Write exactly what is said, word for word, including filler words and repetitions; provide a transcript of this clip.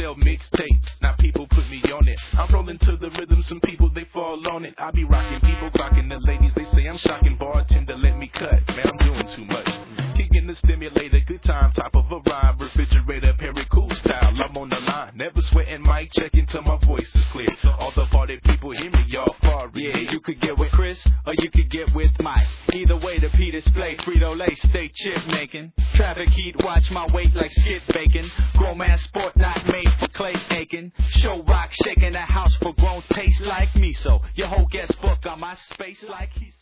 sell mixtapes. Now people put me on it. I'm rolling to the rhythm, some people they fall on it. I be rocking, people clocking, the ladies they say I'm shocking. Bartender, let me cut, man, I'm doing too much. Kicking the stimulator, good time, top of a ride, refrigerator, Perry cool style. I'm on the line, never sweating, mic checking till my voice is clear. So all the party people hear me, y'all far. Yeah, you could get with Chris or you could get with Mike. Either way, the P display, Frito-Lay, stay chip making. Traffic heat, watch my weight like skid bacon. Grown man sport not made for clay making. Show rock shaking the house for grown taste like me. So your whole guest book on my space like he's